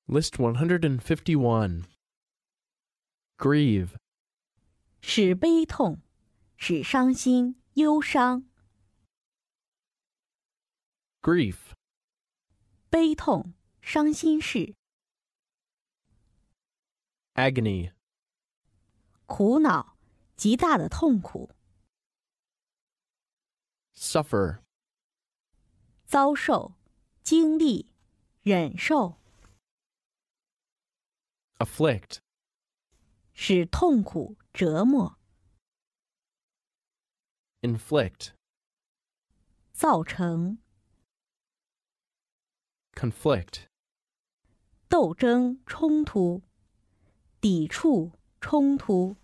List 151. Grieve. 使悲痛，使伤心、忧伤。 Grief. 悲痛，伤心事。 Agony. 苦恼，极大的痛苦。 Suffer. 遭受，经历，忍受。 Afflict. 使痛苦、折磨。 Inflict. 造成。 Conflict. 斗争、冲突。抵触、冲突。